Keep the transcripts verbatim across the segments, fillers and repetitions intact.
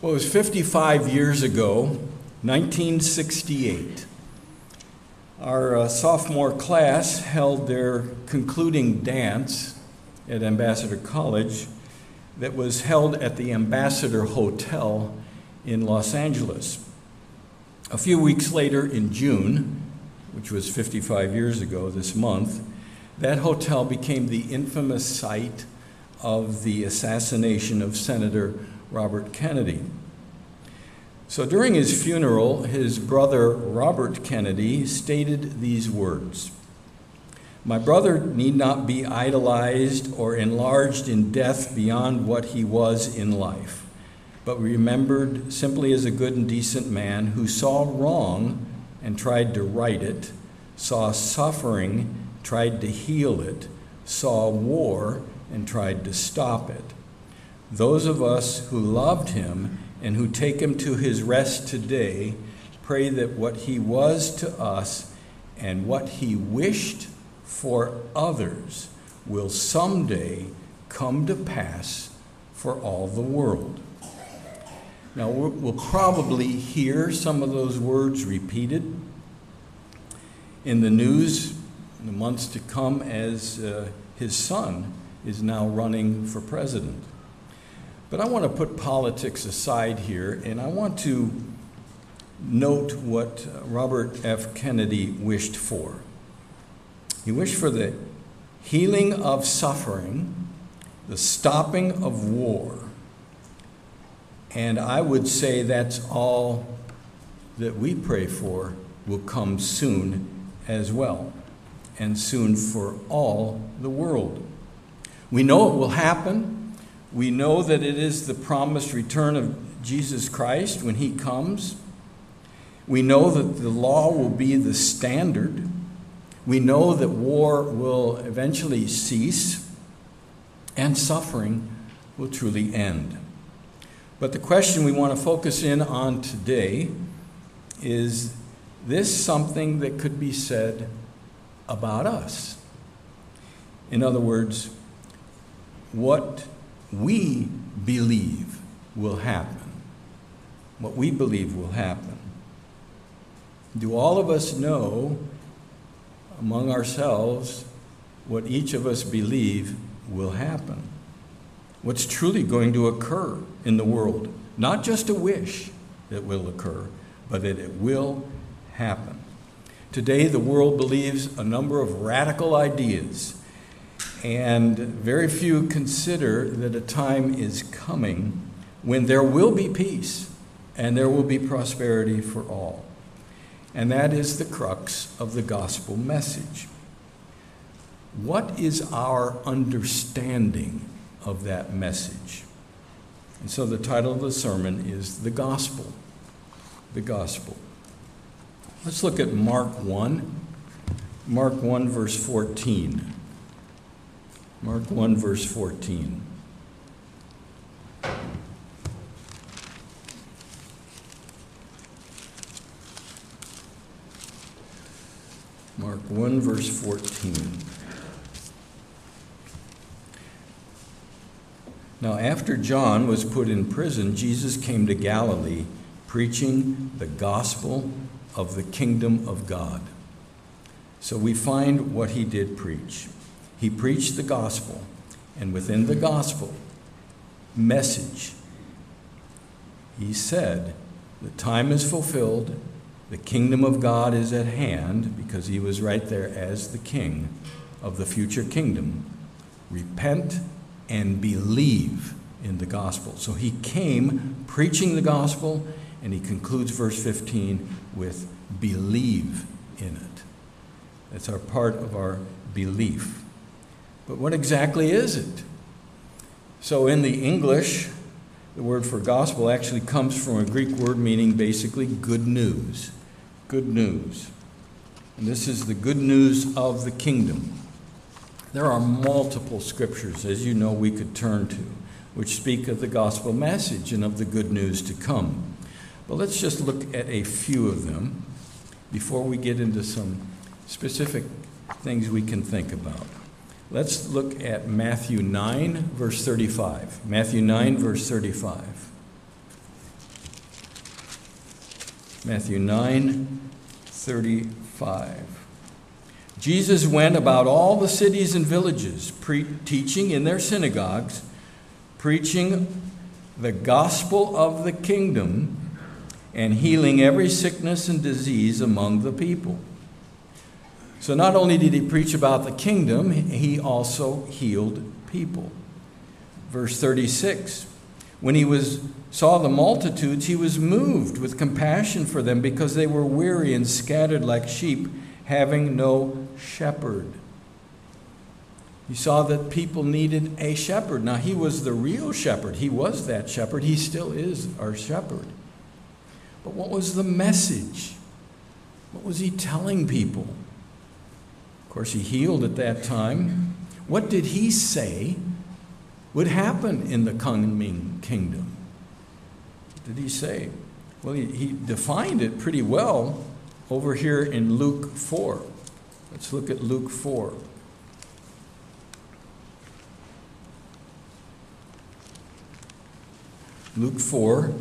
Well, it was fifty-five years ago, nineteen sixty-eight. Our uh, sophomore class held their concluding dance at Ambassador College that was held at the Ambassador Hotel in Los Angeles. A few weeks later in June, which was fifty-five years ago this month, that hotel became the infamous site of the assassination of Senator Robert Kennedy. So during his funeral, his brother Robert Kennedy stated these words: "My brother need not be idolized or enlarged in death beyond what he was in life, but remembered simply as a good and decent man who saw wrong and tried to right it, saw suffering, tried to heal it, saw war, and tried to stop it. Those of us who loved him and who take him to his rest today pray that what he was to us and what he wished for others will someday come to pass for all the world." Now, we'll probably hear some of those words repeated in the news in the months to come as uh, his son is now running for president. But I want to put politics aside here, and I want to note what Robert F. Kennedy wished for. He wished for the healing of suffering, the stopping of war, and I would say that's all that we pray for will come soon as well, and soon for all the world. We know it will happen. We know that it is the promised return of Jesus Christ when he comes. We know that the law will be the standard. We know that war will eventually cease and suffering will truly end. But the question we want to focus in on today is this something that could be said about us? In other words, what we believe will happen. What we believe will happen. Do all of us know among ourselves what each of us believe will happen? What's truly going to occur in the world? Not just a wish that will occur, but that it will happen. Today, the world believes a number of radical ideas, and very few consider that a time is coming when there will be peace and there will be prosperity for all. And that is the crux of the gospel message. What is our understanding of that message? And so the title of the sermon is The Gospel. The Gospel. Let's look at Mark one. Mark one, verse fourteen. Mark one, verse fourteen. Mark one, verse fourteen. Now, after John was put in prison, Jesus came to Galilee, preaching the gospel of the kingdom of God. So we find what he did preach. He preached the gospel, and within the gospel message, he said, the time is fulfilled, the kingdom of God is at hand, because he was right there as the king of the future kingdom. Repent and believe in the gospel. So he came preaching the gospel, and he concludes verse fifteen with believe in it. That's our part of our belief. But what exactly is it? So in the English, the word for gospel actually comes from a Greek word meaning basically good news. Good news. And this is the good news of the kingdom. There are multiple scriptures, as you know, we could turn to, which speak of the gospel message and of the good news to come. But let's just look at a few of them before we get into some specific things we can think about. Let's look at Matthew nine, verse thirty-five. Matthew nine, verse thirty-five. Matthew nine thirty-five. Jesus went about all the cities and villages, pre- teaching in their synagogues, preaching the gospel of the kingdom, and healing every sickness and disease among the people. So not only did he preach about the kingdom, he also healed people. Verse thirty-six, when he was saw the multitudes, he was moved with compassion for them because they were weary and scattered like sheep, having no shepherd. He saw that people needed a shepherd. Now, he was the real shepherd. He was that shepherd. He still is our shepherd. But what was the message? What was he telling people? Of course, he healed at that time. What did he say would happen in the coming kingdom? What did he say? Well, he, he defined it pretty well over here in Luke four. Let's look at Luke four. Luke four.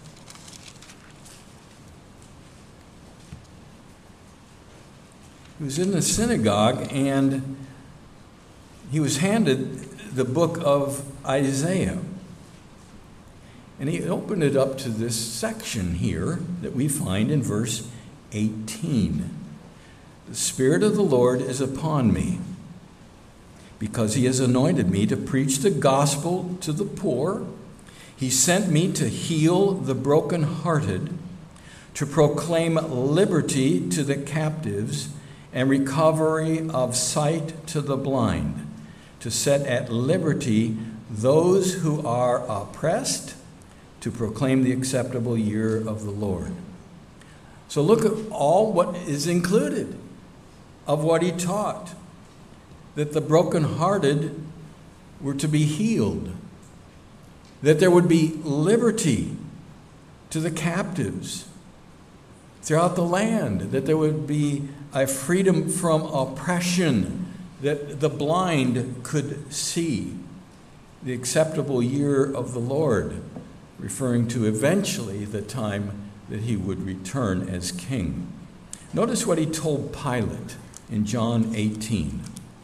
He was in the synagogue and he was handed the book of Isaiah. And he opened it up to this section here that we find in verse eighteen. The Spirit of the Lord is upon me, because he has anointed me to preach the gospel to the poor. He sent me to heal the brokenhearted, to proclaim liberty to the captives, and recovery of sight to the blind, to set at liberty those who are oppressed, to proclaim the acceptable year of the Lord. So look at all what is included of what he taught. That the brokenhearted were to be healed. That there would be liberty to the captives throughout the land. That there would be a freedom from oppression. That the blind could see the acceptable year of the Lord, referring to eventually the time that he would return as king. Notice what he told Pilate in John eighteen.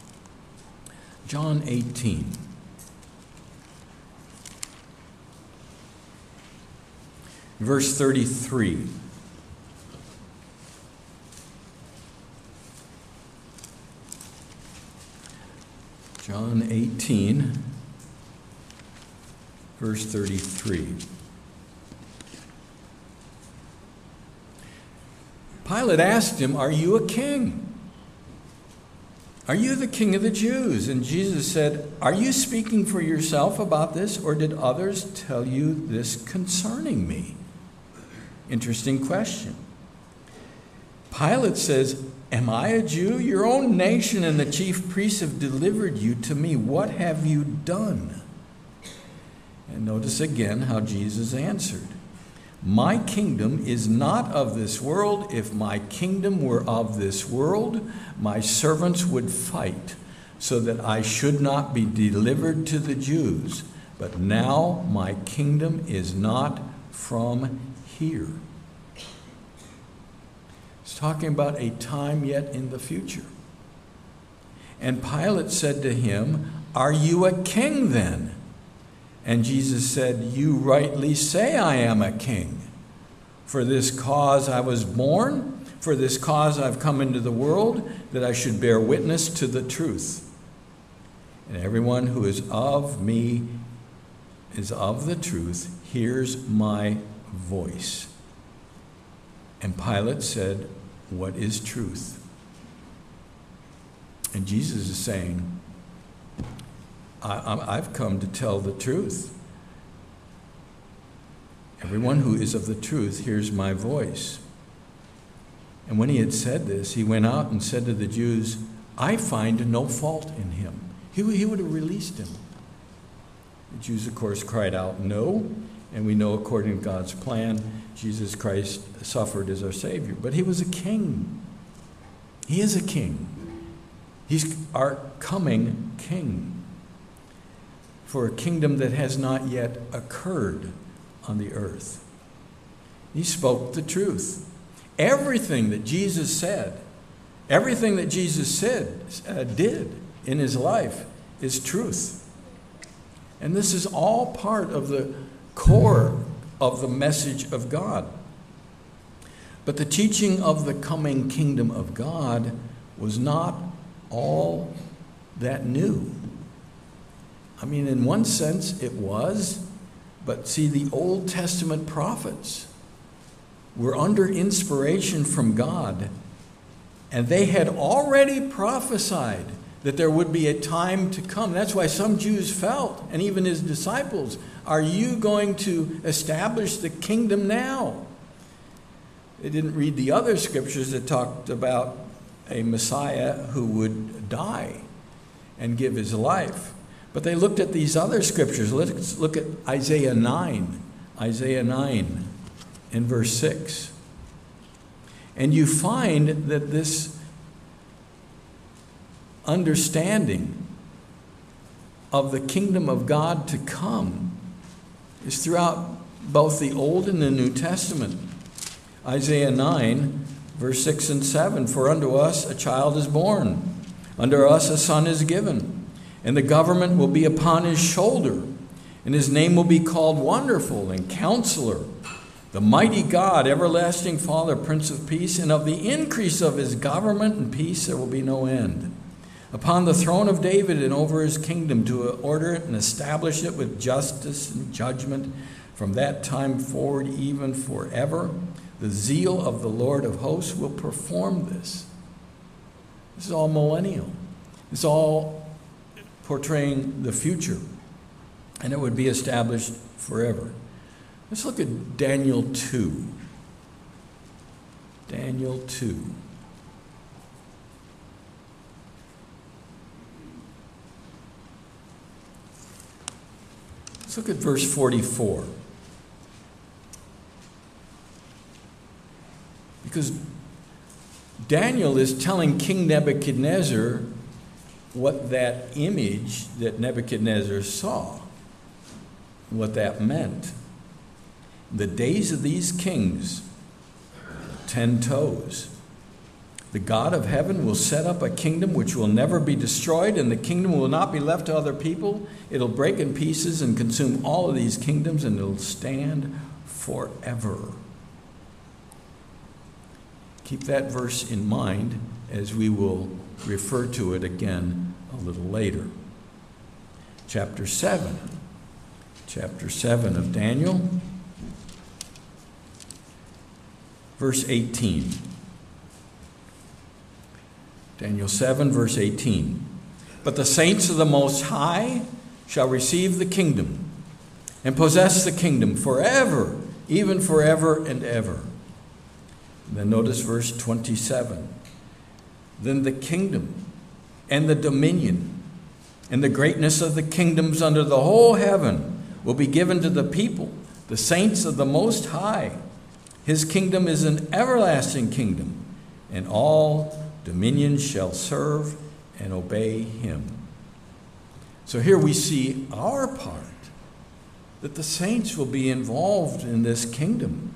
John eighteen. Verse thirty-three. John eighteen, verse thirty-three. Pilate asked him, "Are you a king? Are you the king of the Jews?" And Jesus said, "Are you speaking for yourself about this, or did others tell you this concerning me?" Interesting question. Pilate says, "Am I a Jew? Your own nation and the chief priests have delivered you to me. What have you done?" And notice again how Jesus answered. "My kingdom is not of this world. If my kingdom were of this world, my servants would fight so that I should not be delivered to the Jews. But now my kingdom is not from here." It's talking about a time yet in the future. And Pilate said to him, "Are you a king then?" And Jesus said, "You rightly say I am a king. For this cause I was born, for this cause I've come into the world, that I should bear witness to the truth. And everyone who is of me is of the truth, hears my voice." And Pilate said, "What is truth?" And Jesus is saying, I, I've come to tell the truth. Everyone who is of the truth hears my voice. And when he had said this, he went out and said to the Jews, "I find no fault in him." He, he would have released him. The Jews, of course, cried out, "No." And we know, according to God's plan, Jesus Christ suffered as our Savior. But he was a king. He is a king. He's our coming king for a kingdom that has not yet occurred on the earth. He spoke the truth. Everything that Jesus said, everything that Jesus said, uh, did in his life is truth. And this is all part of the core of the message of God. But the teaching of the coming kingdom of God was not all that new. I mean, in one sense it was, but see, the Old Testament prophets were under inspiration from God, and they had already prophesied that there would be a time to come. That's why some Jews felt, and even his disciples, are you going to establish the kingdom now? They didn't read the other scriptures that talked about a Messiah who would die and give his life. But they looked at these other scriptures. Let's look at Isaiah nine. Isaiah nine in verse six. And you find that this understanding of the kingdom of God to come is throughout both the Old and the New Testament. Isaiah nine, verse six and seven. For unto us a child is born, unto us a son is given, and the government will be upon his shoulder, and his name will be called Wonderful and Counselor, the Mighty God, Everlasting Father, Prince of Peace, and of the increase of his government and peace there will be no end. Upon the throne of David and over his kingdom, to order it and establish it with justice and judgment from that time forward, even forever. The zeal of the Lord of hosts will perform this. This is all millennial. It's all portraying the future, and it would be established forever. Let's look at Daniel two. Daniel two. Let's look at verse forty-four. Because Daniel is telling King Nebuchadnezzar what that image that Nebuchadnezzar saw, what that meant. The days of these kings, ten toes. The God of heaven will set up a kingdom which will never be destroyed, and the kingdom will not be left to other people. It'll break in pieces and consume all of these kingdoms, and it'll stand forever. Keep that verse in mind as we will refer to it again a little later. Chapter seven. Chapter seven of Daniel. Verse eighteen. Daniel seven, verse eighteen. But the saints of the Most High shall receive the kingdom and possess the kingdom forever, even forever and ever. And then notice verse twenty-seven. Then the kingdom and the dominion and the greatness of the kingdoms under the whole heaven will be given to the people, the saints of the Most High. His kingdom is an everlasting kingdom, and all dominions shall serve and obey him. So here we see our part, that the saints will be involved in this kingdom.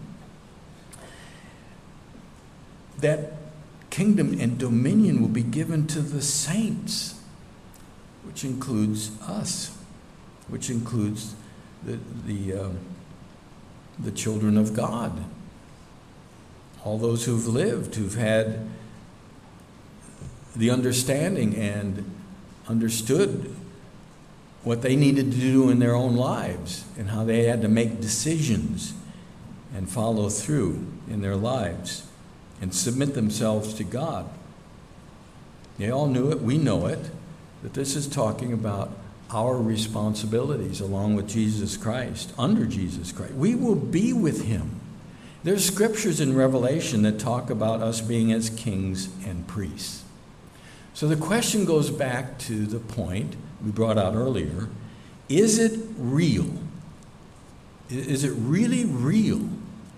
That kingdom and dominion will be given to the saints, which includes us, which includes the the, uh, the children of God, all those who've lived, who've had the understanding and understood what they needed to do in their own lives and how they had to make decisions and follow through in their lives and submit themselves to God. They all knew it, we know it, that this is talking about our responsibilities along with Jesus Christ, under Jesus Christ. We will be with him. There's scriptures in Revelation that talk about us being as kings and priests. So the question goes back to the point we brought out earlier. Is it real? Is it really real?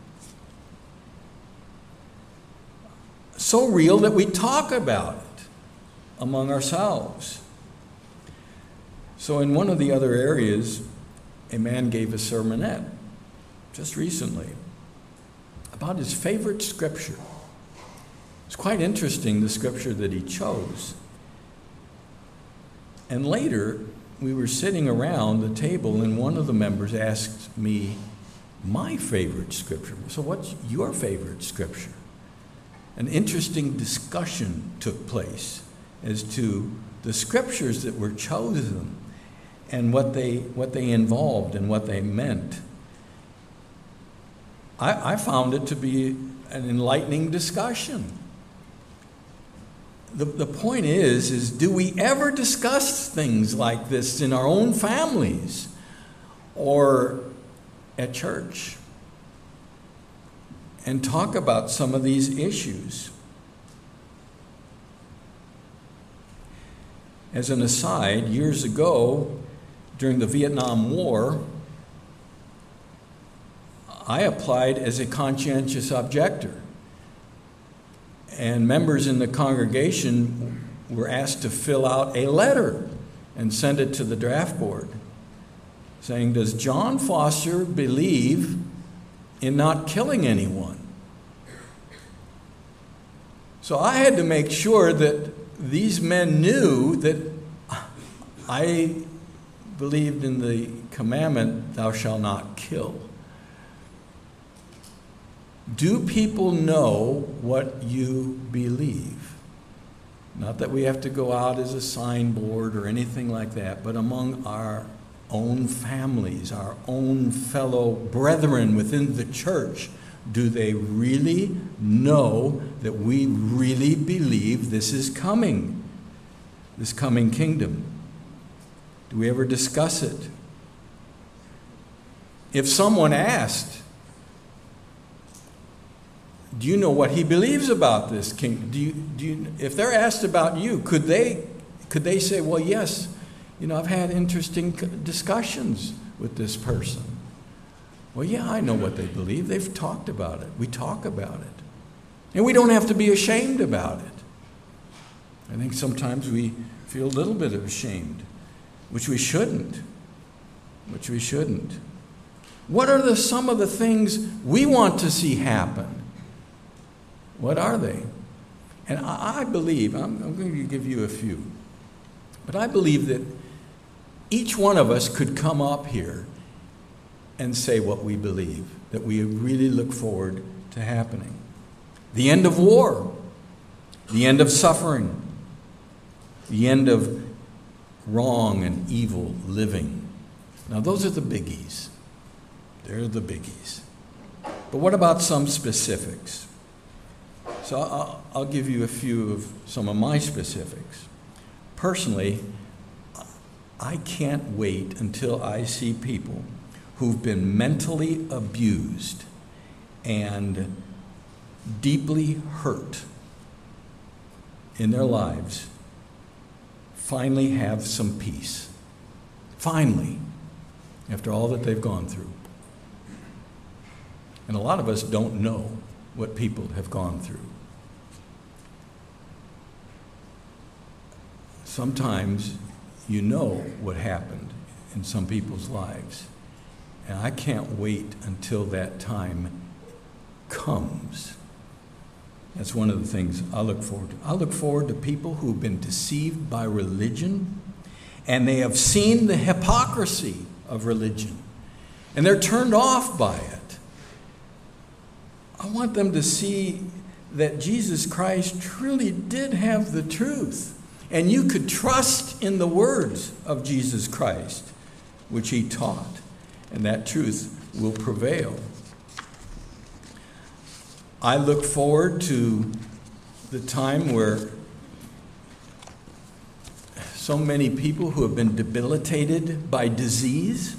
So real that we talk about it among ourselves. So in one of the other areas, a man gave a sermonette just recently. about his favorite scripture. It's quite interesting, the scripture that he chose. And later, we were sitting around the table, and one of the members asked me my favorite scripture. So what's your favorite scripture? An interesting discussion took place as to the scriptures that were chosen and what they what they involved and what they meant. I, I found it to be an enlightening discussion. The, the point is, is do we ever discuss things like this in our own families or at church and talk about some of these issues? As an aside, years ago, during the Vietnam War, I applied as a conscientious objector. And members in the congregation were asked to fill out a letter and send it to the draft board, saying, does John Foster believe in not killing anyone? So I had to make sure that these men knew that I believed in the commandment, thou shalt not kill. Do people know what you believe? Not that we have to go out as a signboard or anything like that, but among our own families, our own fellow brethren within the church, do they really know that we really believe this is coming, this coming kingdom? Do we ever discuss it? If someone asked, do you know what he believes about this kingdom? Do you, do you, if they're asked about you, could they, could they say, well, yes, you know, I've had interesting discussions with this person. Well, yeah, I know what they believe. They've talked about it. We talk about it. And we don't have to be ashamed about it. I think sometimes we feel a little bit ashamed, which we shouldn't, which we shouldn't. What are the, some of the things we want to see happen? What are they? And I, I believe, I'm, I'm going to give you a few, but I believe that each one of us could come up here and say what we believe, that we really look forward to happening. The end of war, the end of suffering, the end of wrong and evil living. Now those are the biggies. They're the biggies. But what about some specifics? So I'll, I'll give you a few of some of my specifics. Personally, I can't wait until I see people who've been mentally abused and deeply hurt in their lives finally have some peace. Finally, after all that they've gone through. And a lot of us don't know what people have gone through. Sometimes you know what happened in some people's lives. And I can't wait until that time comes. That's one of the things I look forward to. I look forward to people who've been deceived by religion, and they have seen the hypocrisy of religion, and they're turned off by it. I want them to see that Jesus Christ truly did have the truth, and you could trust in the words of Jesus Christ, which he taught, and that truth will prevail. I look forward to the time where so many people who have been debilitated by disease,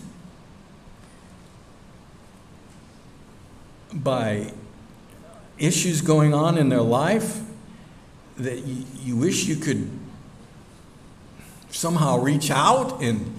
by issues going on in their life, that you, you wish you could somehow reach out and,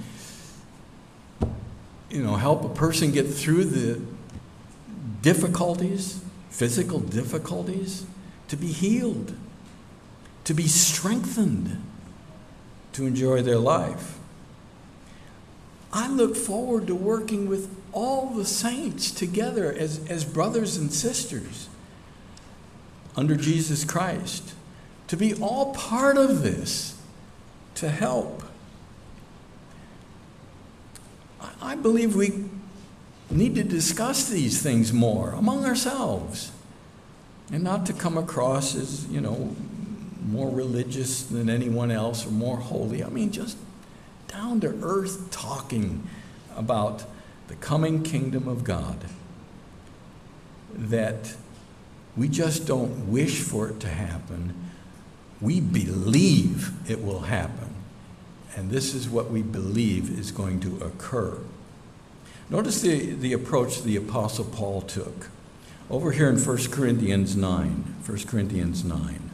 you know, help a person get through the difficulties, physical difficulties, to be healed, to be strengthened, to enjoy their life. I look forward to working with all the saints together as, as brothers and sisters under Jesus Christ, to be all part of this, to help. I believe we need to discuss these things more among ourselves, and not to come across as, you know, more religious than anyone else or more holy. I mean, just down to earth talking about the coming kingdom of God, that we just don't wish for it to happen. We believe it will happen. And this is what we believe is going to occur. Notice the, the approach the Apostle Paul took. Over here in First Corinthians nine. First Corinthians nine.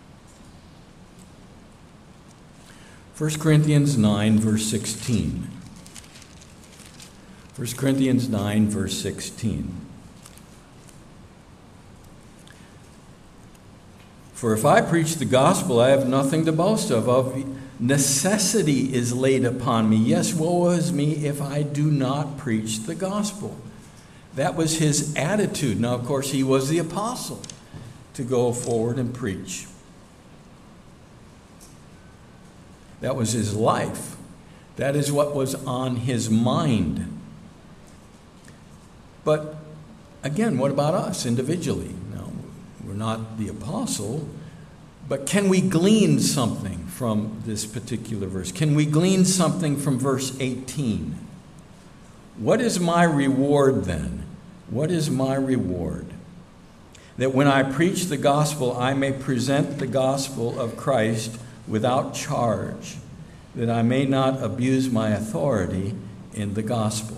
First Corinthians nine, verse sixteen. First Corinthians nine, verse sixteen. For if I preach the gospel, I have nothing to boast of. Of necessity is laid upon me. Yes, woe is me if I do not preach the gospel. That was his attitude. Now, of course, he was the apostle to go forward and preach. That was his life. That is what was on his mind. But again, what about us individually? Now, we're not the apostle, but can we glean something from this particular verse? Can we glean something from verse eighteen? What is my reward then? What is my reward? That when I preach the gospel, I may present the gospel of Christ without charge, that I may not abuse my authority in the gospel.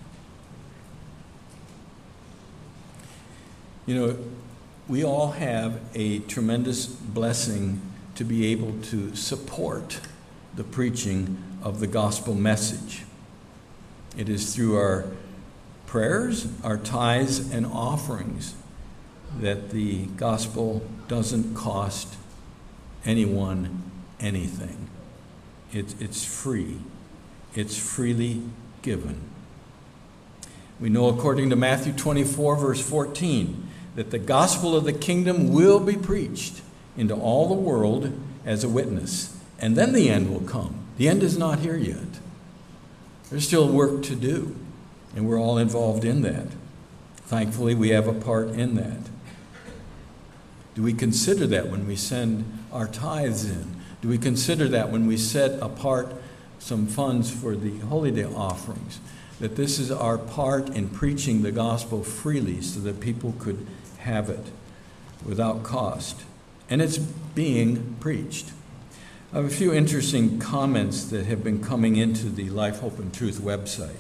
You know, we all have a tremendous blessing to be able to support the preaching of the gospel message. It is through our prayers, our tithes, and offerings that the gospel doesn't cost anyone anything. It, it's free. It's freely given. We know according to Matthew twenty-four, verse fourteen, that the gospel of the kingdom will be preached into all the world as a witness. And then the end will come. The end is not here yet. There's still work to do, and we're all involved in that. Thankfully, we have a part in that. Do we consider that when we send our tithes in? Do we consider that when we set apart some funds for the Holy Day offerings? That this is our part in preaching the gospel freely so that people could have it without cost. And it's being preached. I have a few interesting comments that have been coming into the Life, Hope, and Truth website.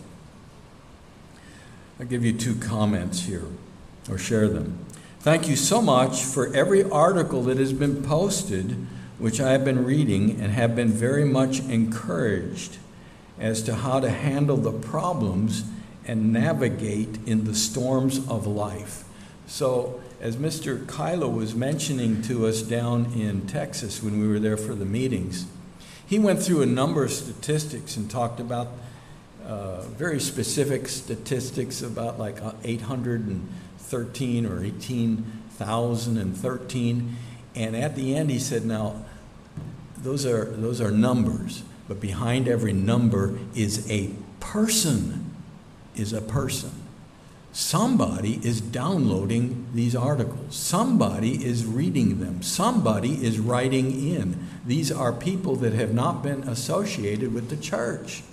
I'll give you two comments here, or share them. Thank you so much for every article that has been posted, which I have been reading and have been very much encouraged as to how to handle the problems and navigate in the storms of life. So, as Mister Kylo was mentioning to us down in Texas when we were there for the meetings, he went through a number of statistics and talked about uh, very specific statistics about like eight hundred thirteen or eighteen thousand thirteen. And at the end he said, now, those are, those are numbers, but behind every number is a person, is a person. Somebody is downloading these articles. Somebody is reading them. Somebody is writing in. These are people that have not been associated with the church.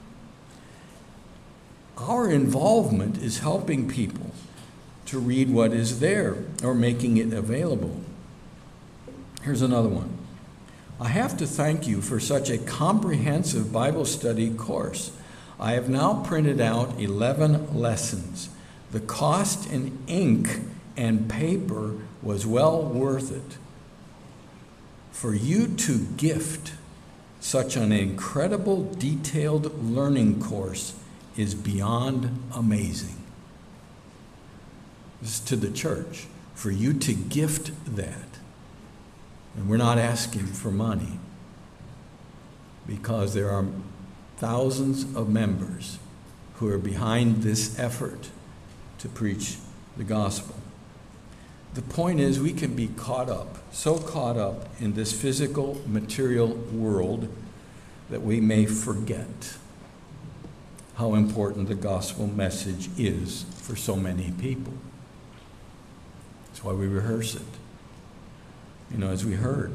Our involvement is helping people to read what is there or making it available. Here's another one. I have to thank you for such a comprehensive Bible study course. I have now printed out eleven lessons. The cost in ink and paper was well worth it. For you to gift such an incredible detailed learning course is beyond amazing. This is to the church. For you to gift that. And we're not asking for money, because there are thousands of members who are behind this effort to preach the gospel. The point is, we can be caught up, so caught up in this physical, material world that we may forget how important the gospel message is for so many people. That's why we rehearse it. You know, as we heard.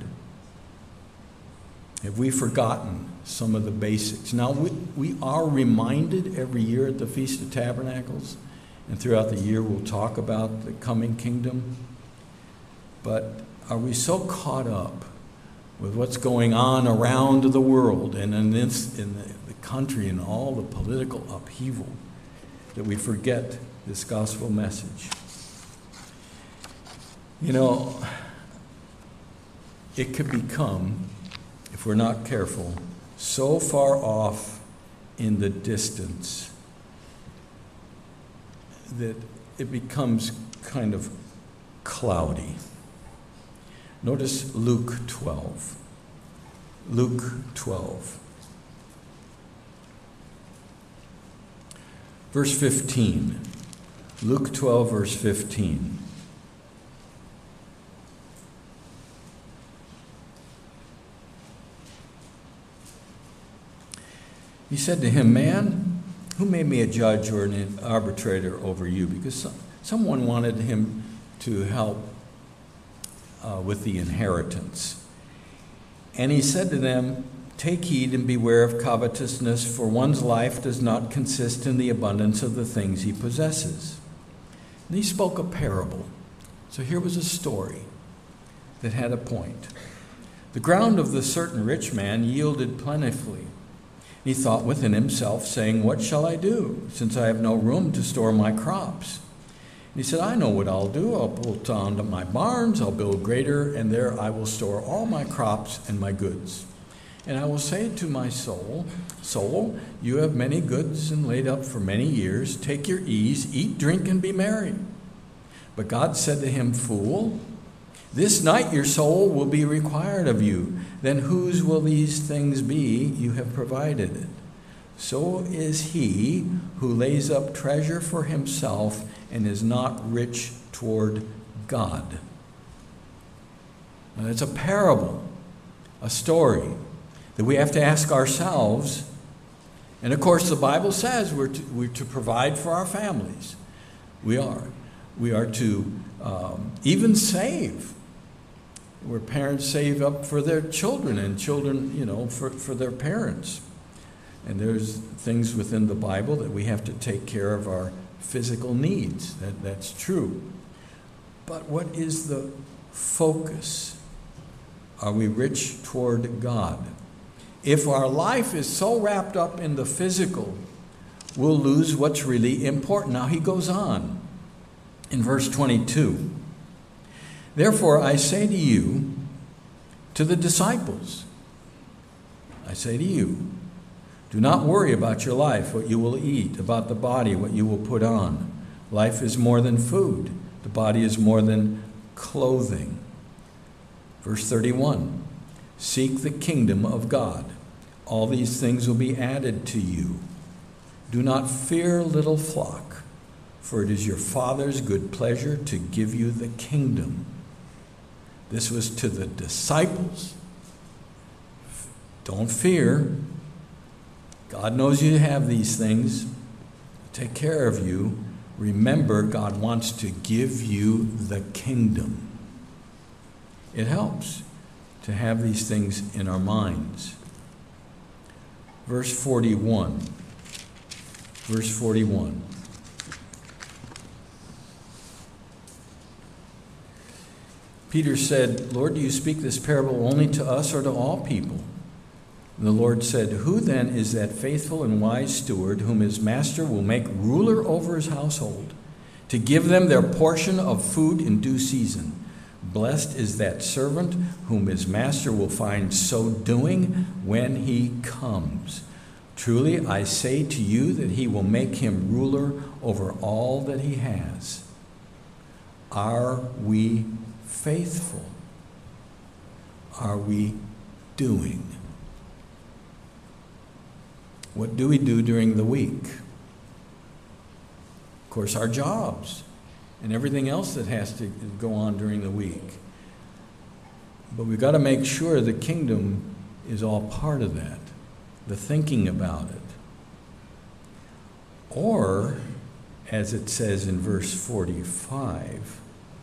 Have we forgotten some of the basics? Now, we, we are reminded every year at the Feast of Tabernacles, and throughout the year we'll talk about the coming kingdom. But are we so caught up with what's going on around the world and in, this, in the, the country and all the political upheaval that we forget this gospel message? You know, it could become, if we're not careful, so far off in the distance that it becomes kind of cloudy. Notice Luke twelve. Luke twelve. Verse fifteen. Luke twelve, verse fifteen. He said to him, "Man, who made me a judge or an arbitrator over you?" Because some, someone wanted him to help uh, with the inheritance. And he said to them, "Take heed and beware of covetousness, for one's life does not consist in the abundance of the things he possesses." And he spoke a parable. So here was a story that had a point. The ground of the certain rich man yielded plentifully. He thought within himself, saying, "What shall I do, since I have no room to store my crops?" And he said, "I know what I'll do. I'll pull down my barns, I'll build greater, and there I will store all my crops and my goods. And I will say to my soul, Soul, you have many goods and laid up for many years. Take your ease, eat, drink, and be merry." But God said to him, "Fool, this night your soul will be required of you. Then whose will these things be you have provided? So is he who lays up treasure for himself and is not rich toward God." Now, it's a parable, a story that we have to ask ourselves. And of course, the Bible says we're to, we're to provide for our families. We are. We are to um, even save. Where parents save up for their children and children, you know, for, for their parents. And there's things within the Bible that we have to take care of our physical needs. That, that's true. But what is the focus? Are we rich toward God? If our life is so wrapped up in the physical, we'll lose what's really important. Now he goes on in verse twenty-two. "Therefore I say to you," to the disciples, I say to you, "do not worry about your life, what you will eat, about the body, what you will put on. Life is more than food. The body is more than clothing." Verse thirty-one, "Seek the kingdom of God. All these things will be added to you. Do not fear, little flock, for it is your Father's good pleasure to give you the kingdom." This was to the disciples. Don't fear. God knows you have these things. Take care of you. Remember, God wants to give you the kingdom. It helps to have these things in our minds. Verse forty-one. Verse forty-one. Peter said, "Lord, do you speak this parable only to us or to all people?" And the Lord said, "Who then is that faithful and wise steward whom his master will make ruler over his household, to give them their portion of food in due season? Blessed is that servant whom his master will find so doing when he comes. Truly I say to you that he will make him ruler over all that he has." Are we faithful? Are we doing? What do we do during the week? course, our jobs and everything else that has to go on during the week. But we've got to make sure the kingdom is all part of that, the thinking about it. Or, as it says in verse forty-five,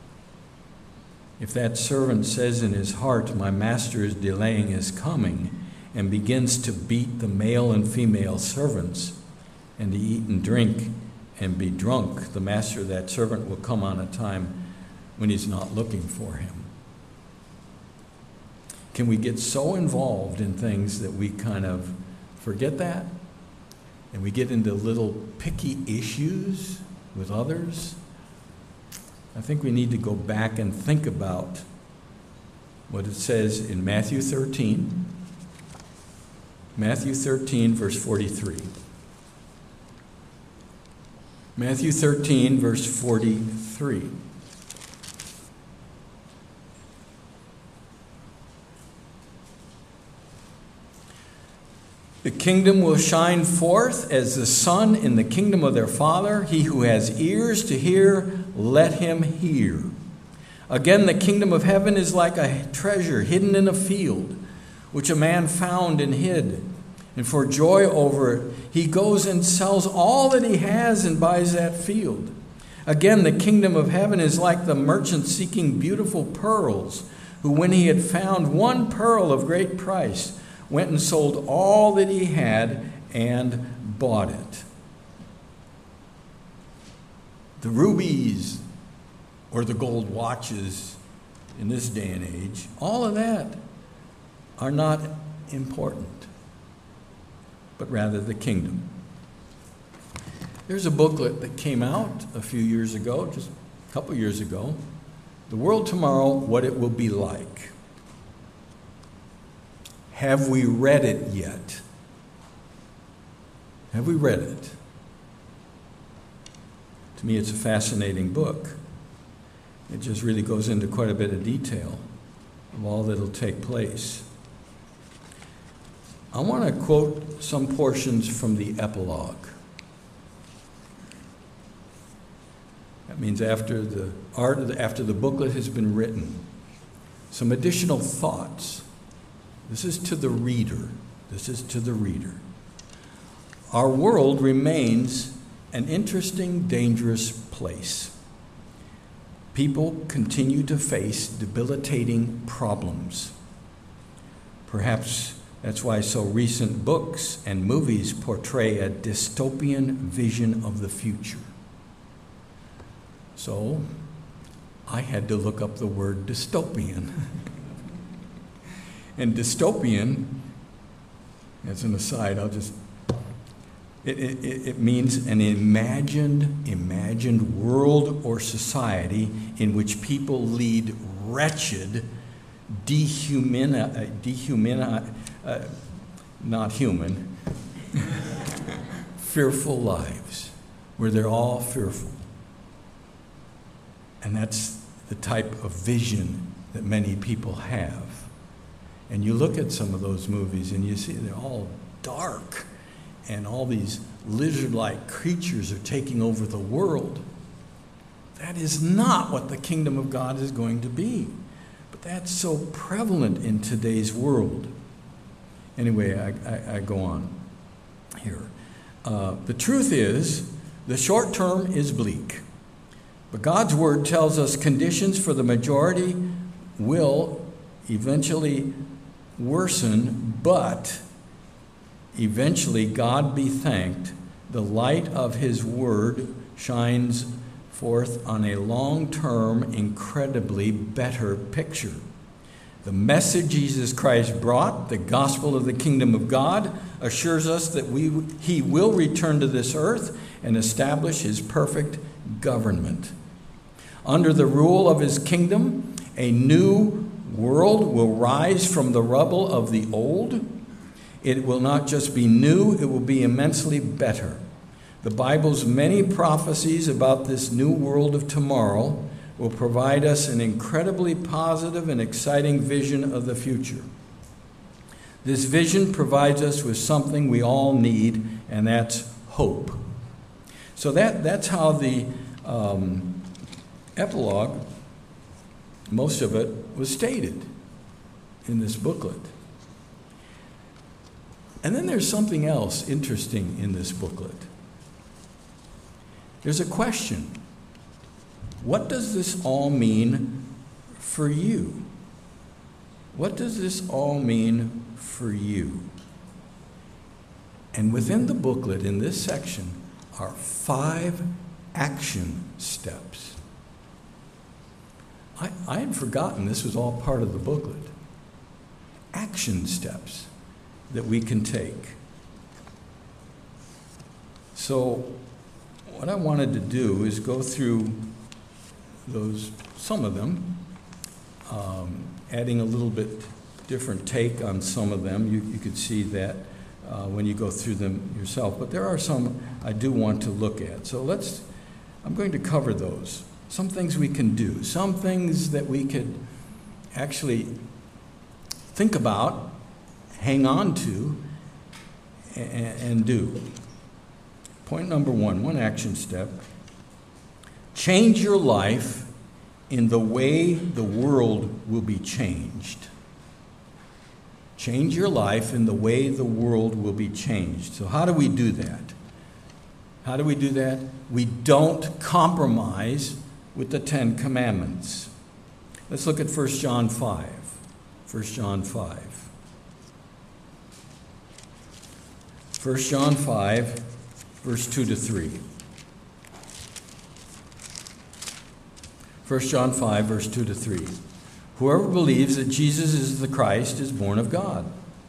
if that servant says in his heart, my master is delaying his coming, and begins to beat the male and female servants, and to eat and drink and be drunk, the master of that servant will come on a time when he's not looking for him. Can we get so involved in things that we kind of forget that? And we get into little picky issues with others? I think we need to go back and think about what it says in Matthew thirteen. Matthew thirteen, verse forty-three. Matthew thirteen, verse forty-three. The kingdom will shine forth as the sun in the kingdom of their Father. He who has ears to hear, let him hear. Again, the kingdom of heaven is like a treasure hidden in a field, which a man found and hid. And for joy over it, he goes and sells all that he has and buys that field. Again, the kingdom of heaven is like the merchant seeking beautiful pearls, who, when he had found one pearl of great price, went and sold all that he had and bought it. The rubies or the gold watches in this day and age, all of that are not important, but rather the kingdom. There's a booklet that came out a few years ago, just a couple years ago, The World Tomorrow, What It Will Be Like. Have we read it yet? Have we read it? To me, it's a fascinating book. It just really goes into quite a bit of detail of all that will take place. I want to quote some portions from the epilogue. That means after the art, after the booklet has been written, some additional thoughts. This is to the reader. This is to the reader. Our world remains an interesting, dangerous place. People continue to face debilitating problems. Perhaps that's why so recent books and movies portray a dystopian vision of the future. So, I had to look up the word dystopian. And dystopian, as an aside, I'll just, it, it, it means an imagined, imagined world or society in which people lead wretched, dehumani, dehumani, uh, not human, fearful lives, where they're all fearful. And that's the type of vision that many people have. And you look at some of those movies and you see they're all dark, and all these lizard-like creatures are taking over the world. That is not what the kingdom of God is going to be. But that's so prevalent in today's world. Anyway, I, I, I go on here. Uh, the truth is, the short term is bleak. But God's word tells us conditions for the majority will eventually worsen, but eventually, God be thanked, the light of his word shines forth on a long-term, incredibly better picture. The message Jesus Christ brought, the gospel of the kingdom of God, assures us that we, he will return to this earth and establish his perfect government. Under the rule of his kingdom, a new world will rise from the rubble of the old. It will not just be new, it will be immensely better. The Bible's many prophecies about this new world of tomorrow will provide us an incredibly positive and exciting vision of the future. This vision provides us with something we all need, and that's hope. So that, that's how the um, epilogue, most of it, was stated in this booklet. And then there's something else interesting in this booklet. There's a question. What does this all mean for you? What does this all mean for you? And within the booklet, in this section, are five action steps. I, I had forgotten this was all part of the booklet. Action steps that we can take. So what I wanted to do is go through those, some of them, um, adding a little bit different take on some of them. You, you could see that uh, when you go through them yourself. But there are some I do want to look at. So let's, I'm going to cover those. Some things we can do, some things that we could actually think about, hang on to, and, and do. Point number one, one action step. Change your life in the way the world will be changed. Change your life in the way the world will be changed. So how do we do that? How do we do that? We don't compromise with the Ten Commandments. Let's look at First John five. First John five. First John five, verse two to three. First John five, verse two to three. Whoever believes that Jesus is the Christ is born of God.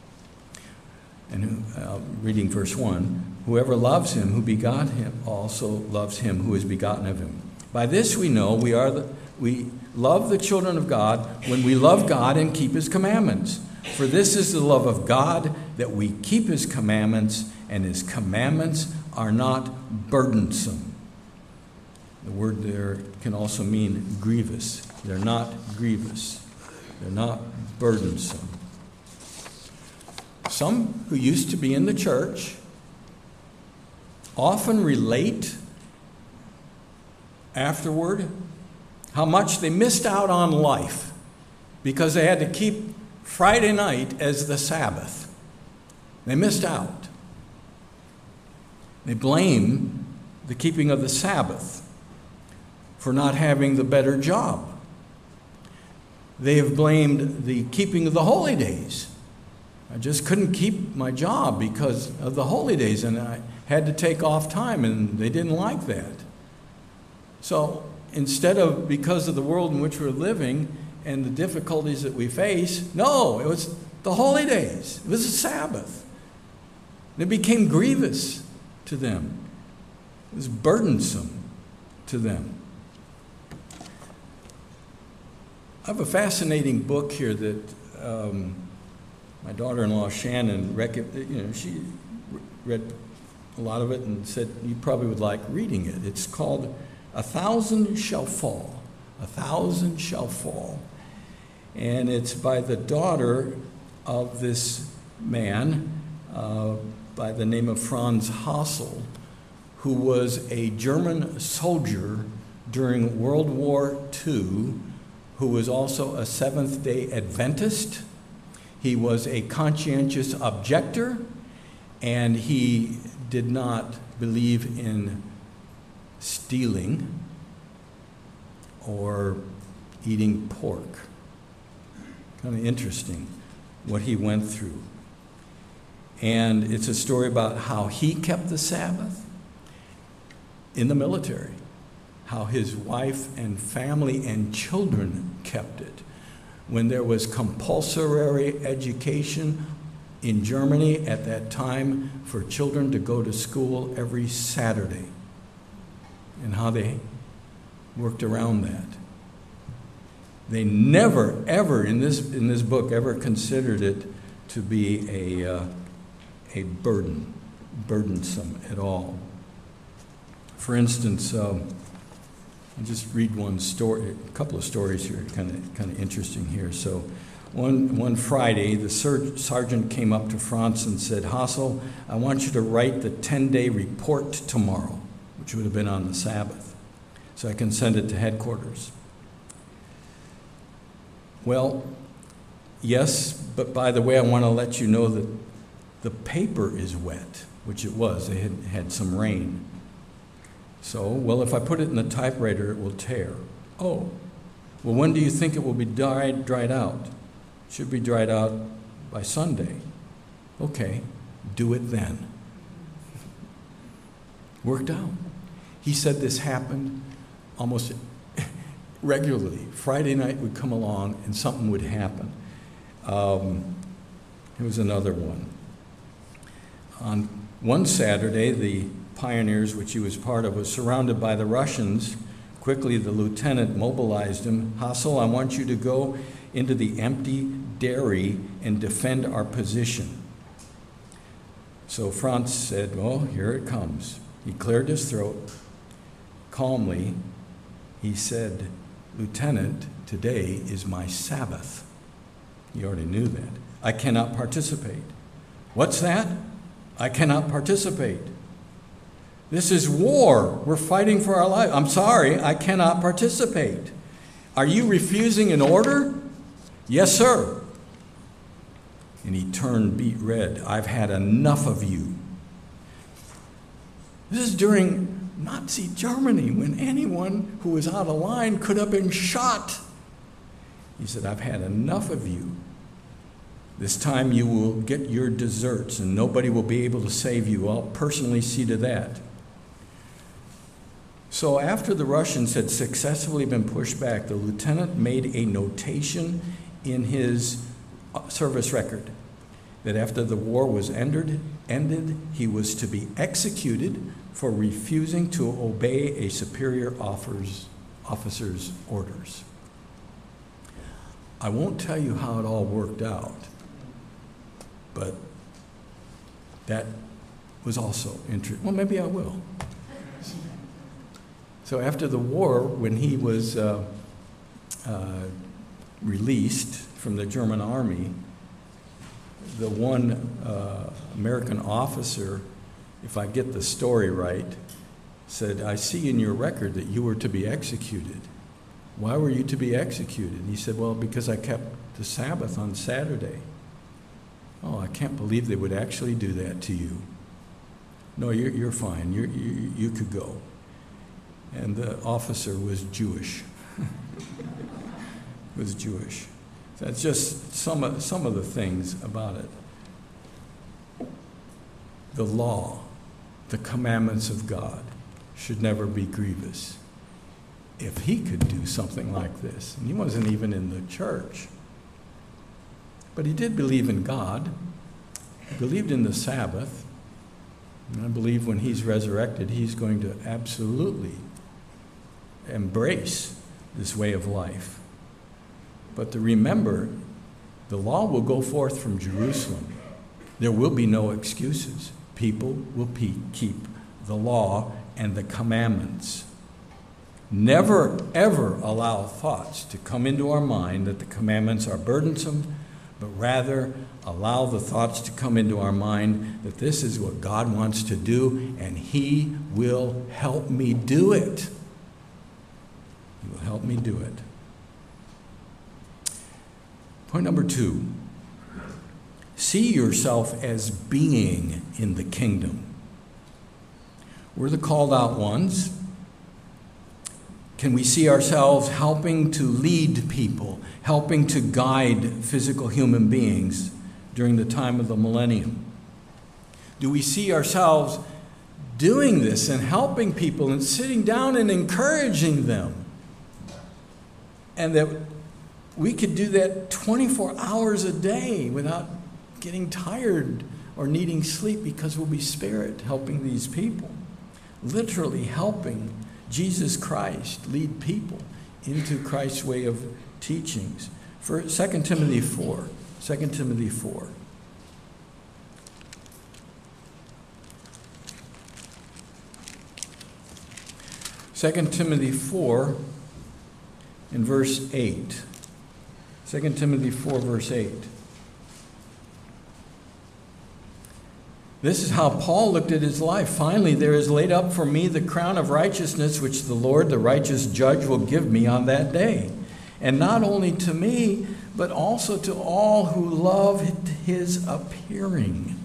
And uh, reading verse one, whoever loves him who begot him also loves him who is begotten of him. By this we know we are the, we love the children of God when we love God and keep his commandments. For this is the love of God, that we keep his commandments, and his commandments are not burdensome. The word there can also mean grievous. They're not grievous. They're not burdensome. Some who used to be in the church often relate afterward how much they missed out on life because they had to keep Friday night as the Sabbath. They missed out. They blame the keeping of the Sabbath for not having the better job. They have blamed the keeping of the holy days. I just couldn't keep my job because of the holy days, and I had to take off time, and they didn't like that. So instead of because of the world in which we're living and the difficulties that we face, no, it was the holy days. It was a Sabbath. It became grievous to them. It was burdensome to them. I have a fascinating book here that um, my daughter-in-law Shannon, rec- you know, she read a lot of it and said you probably would like reading it. It's called A Thousand Shall Fall. A Thousand Shall Fall. And it's by the daughter of this man uh, by the name of Franz Hassel, who was a German soldier during World War Two, who was also a Seventh-day Adventist. He was a conscientious objector, and he did not believe in stealing or eating pork. Kind of interesting what he went through. And it's a story about how he kept the Sabbath in the military, how his wife and family and children kept it. When there was compulsory education in Germany at that time for children to go to school every Saturday, and how they worked around that. They never, ever in this in this book ever considered it to be a uh, a burden, burdensome at all. For instance, um, I'll just read one story, a couple of stories here, kind of kind of interesting here. So, one one Friday, the ser- sergeant came up to Franz and said, "Hassel, I want you to write the ten-day report tomorrow." which would have been on the Sabbath, so I can send it to headquarters. Well, yes, but by the way, I want to let you know that the paper is wet, which it was. They had had some rain. So, well, if I put it in the typewriter, it will tear. Oh, well, when do you think it will be dried, dried out? It should be dried out by Sunday. Okay, do it then. Worked out. He said this happened almost regularly. Friday night would come along and something would happen. Um, it was another one. On one Saturday, the Pioneers, which he was part of, was surrounded by the Russians. Quickly, the lieutenant mobilized him. Hassel, I want you to go into the empty dairy and defend our position. So Franz said, well, here it comes. He cleared his throat. Calmly, he said, Lieutenant, today is my Sabbath. He already knew that. I cannot participate. What's that? I cannot participate. This is war. We're fighting for our life. I'm sorry, I cannot participate. Are you refusing an order? Yes, sir. And he turned beet red. I've had enough of you. This is during Nazi Germany, when anyone who was out of line could have been shot. He said, I've had enough of you. This time you will get your deserts and nobody will be able to save you. I'll personally see to that. So after the Russians had successfully been pushed back, the lieutenant made a notation in his service record that after the war was ended, ended, he was to be executed for refusing to obey a superior officer's, officer's orders. I won't tell you how it all worked out, but that was also interesting. Well, maybe I will. So after the war, when he was uh, uh, released from the German army, the one uh, American officer, if I get the story right, said, I see in your record that you were to be executed. Why were you to be executed? And he said, well, because I kept the Sabbath on Saturday. Oh, I can't believe they would actually do that to you. No, you're, you're fine. You're, you, you could go. And the officer was Jewish. was Jewish. That's just some of, some of the things about it. The law, the commandments of God, should never be grievous. If he could do something like this, and he wasn't even in the church, but he did believe in God, he believed in the Sabbath, and I believe when he's resurrected, he's going to absolutely embrace this way of life. But to remember, the law will go forth from Jerusalem. There will be no excuses. People will pe- keep the law and the commandments. Never, ever allow thoughts to come into our mind that the commandments are burdensome, but rather allow the thoughts to come into our mind that this is what God wants to do, and He will help me do it. He will help me do it. Point number two, see yourself as being in the kingdom. We're the called out ones. Can we see ourselves helping to lead people, helping to guide physical human beings during the time of the millennium? Do we see ourselves doing this and helping people and sitting down and encouraging them? And that we could do that twenty-four hours a day without getting tired or needing sleep, because we'll be spirit helping these people, literally helping Jesus Christ lead people into Christ's way of teachings. For Second Timothy four, Second Timothy four. Second Timothy four in verse eight. Second Timothy four, verse eight. This is how Paul looked at his life. Finally, there is laid up for me the crown of righteousness, which the Lord, the righteous judge, will give me on that day. And not only to me, but also to all who love his appearing.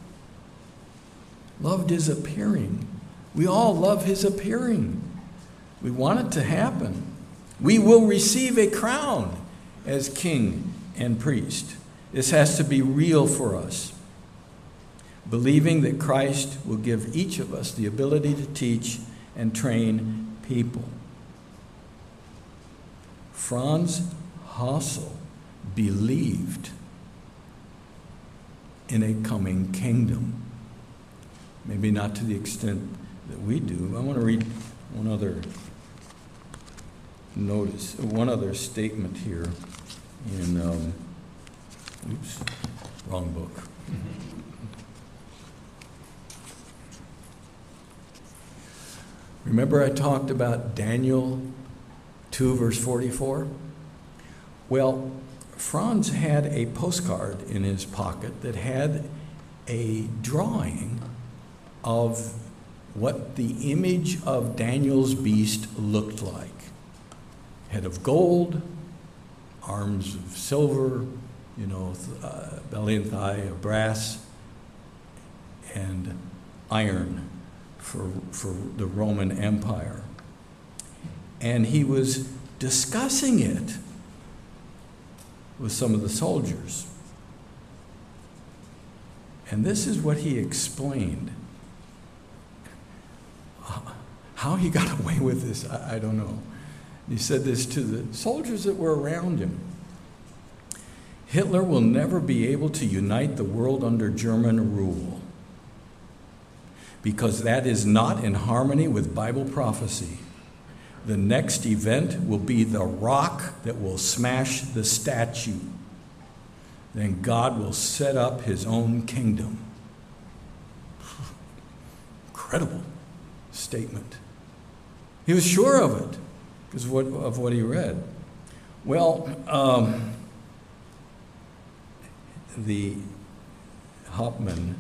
Loved his appearing. We all love his appearing. We want it to happen. We will receive a crown as king and priest. This has to be real for us. Believing that Christ will give each of us the ability to teach and train people. Franz Hassel believed in a coming kingdom. Maybe not to the extent that we do. I want to read one other notice, one other statement here in, um, oops, wrong book. Remember I talked about Daniel two, verse forty-four? Well, Franz had a postcard in his pocket that had a drawing of what the image of Daniel's beast looked like. Head of gold, arms of silver, you know, uh, belly and thigh of brass, and iron for, for the Roman Empire. And he was discussing it with some of the soldiers. And this is what he explained. How he got away with this, I, I don't know. He said this to the soldiers that were around him. Hitler will never be able to unite the world under German rule, because that is not in harmony with Bible prophecy. The next event will be the rock that will smash the statue. Then God will set up his own kingdom. Incredible statement. He was sure of it because of what, of what he read. Well, um, the Hauptmann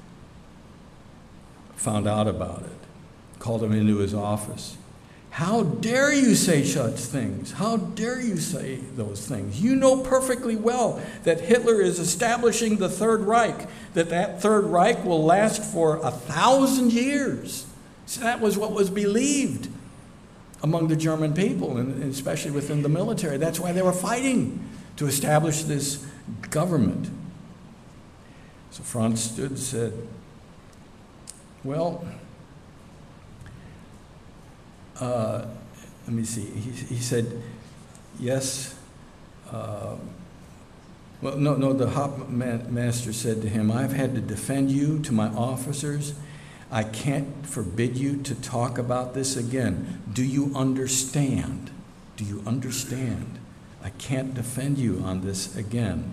found out about it, called him into his office. How dare you say such things? How dare you say those things? You know perfectly well that Hitler is establishing the Third Reich, that that Third Reich will last for a thousand years. So that was what was believed among the German people, and especially within the military. That's why they were fighting to establish this government. So Franz stood and said, well, uh, let me see. He, he said, yes. Uh, well, no, no, the Hauptmaster said to him, I've had to defend you to my officers. I can't forbid you to talk about this again. Do you understand? Do you understand? I can't defend you on this again.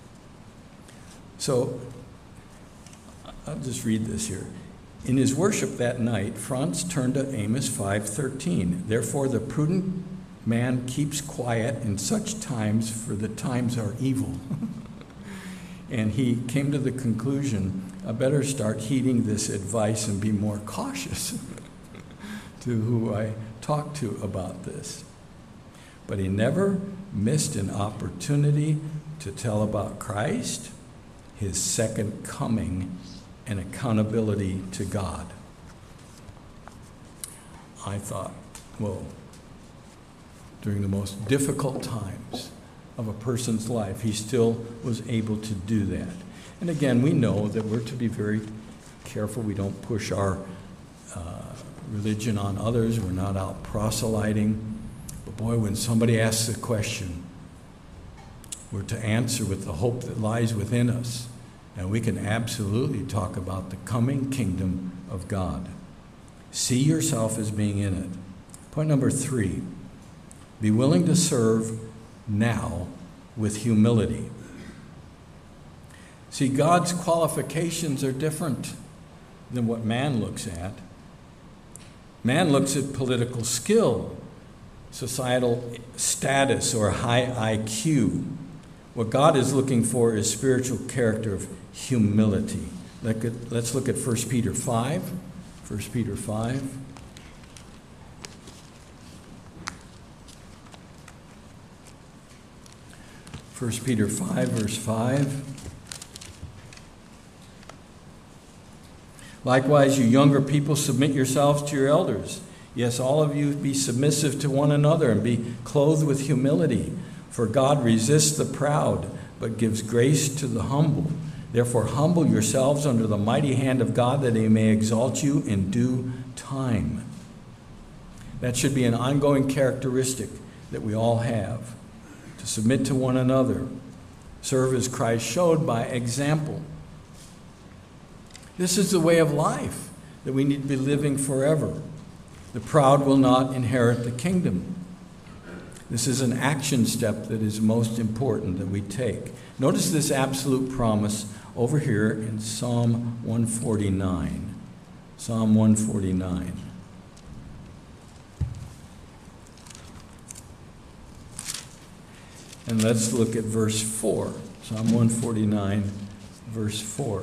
So, I'll just read this here. In his worship that night, Franz turned to Amos five thirteen. Therefore, the prudent man keeps quiet in such times, for the times are evil. And he came to the conclusion, I better start heeding this advice and be more cautious to who I talk to about this. But he never missed an opportunity to tell about Christ, his second coming, and accountability to God. I thought, well, during the most difficult times of a person's life, he still was able to do that. And again, we know that we're to be very careful. We don't push our uh, religion on others. We're not out proselyting. But boy, when somebody asks a question, we're to answer with the hope that lies within us. And we can absolutely talk about the coming kingdom of God. See yourself as being in it. Point number three, be willing to serve now with humility. See, God's qualifications are different than what man looks at. Man looks at political skill, societal status, or high I Q. What God is looking for is spiritual character of humility, Look at, let's look at First Peter five. First Peter five. First Peter five, verse five. Likewise, you younger people, submit yourselves to your elders. Yes, all of you be submissive to one another and be clothed with humility. For God resists the proud, but gives grace to the humble. Therefore, humble yourselves under the mighty hand of God, that he may exalt you in due time. That should be an ongoing characteristic that we all have. To submit to one another. Serve as Christ showed by example. This is the way of life that we need to be living forever. The proud will not inherit the kingdom. This is an action step that is most important that we take. Notice this absolute promise over here in Psalm one forty-nine. Psalm one forty-nine. And let's look at verse four. Psalm one forty-nine, verse four.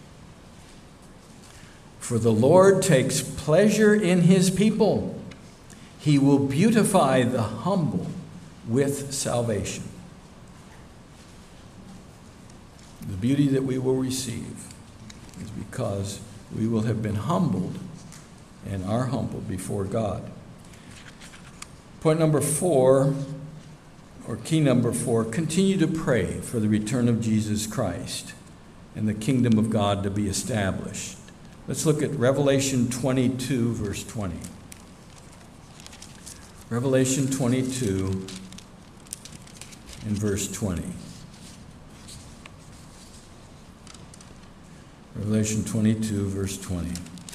For the Lord takes pleasure in his people. He will beautify the humble with salvation. The beauty that we will receive is because we will have been humbled and are humbled before God. Point number four, or key number four, continue to pray for the return of Jesus Christ and the kingdom of God to be established. Let's look at Revelation twenty-two, verse twenty. Revelation twenty-two and verse twenty. Revelation twenty-two, verse twenty.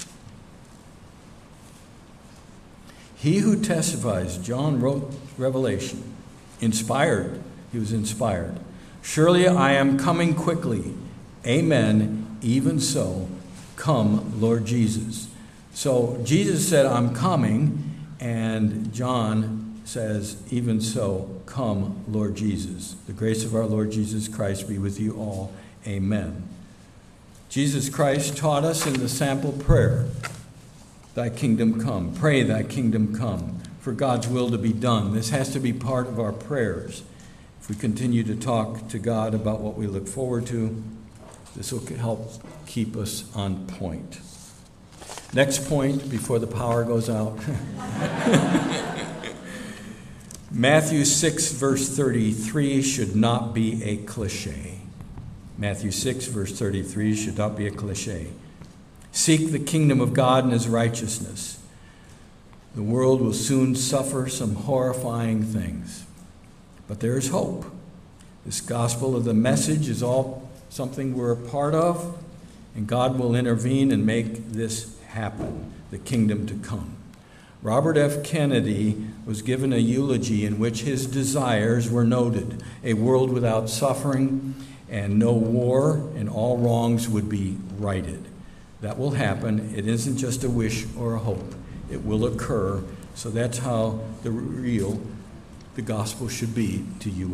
He who testifies, John wrote Revelation, inspired, he was inspired. Surely I am coming quickly. Amen, even so. Come, Lord Jesus. So Jesus said, I'm coming, and John says, even so, come, Lord Jesus. The grace of our Lord Jesus Christ be with you all. Amen. Jesus Christ taught us in the sample prayer, thy kingdom come. Pray, thy kingdom come, for God's will to be done. This has to be part of our prayers. If we continue to talk to God about what we look forward to, this will help keep us on point. Next point, before the power goes out. Matthew six, verse thirty-three should not be a cliche. Matthew six, verse thirty-three should not be a cliche. Seek the kingdom of God and his righteousness. The world will soon suffer some horrifying things. But there is hope. This gospel of the message is all something we're a part of, and God will intervene and make this happen, the kingdom to come. Robert F. Kennedy was given a eulogy in which his desires were noted. A world without suffering and no war, and all wrongs would be righted. That will happen. It isn't just a wish or a hope. It will occur. So that's how the real, the gospel should be to you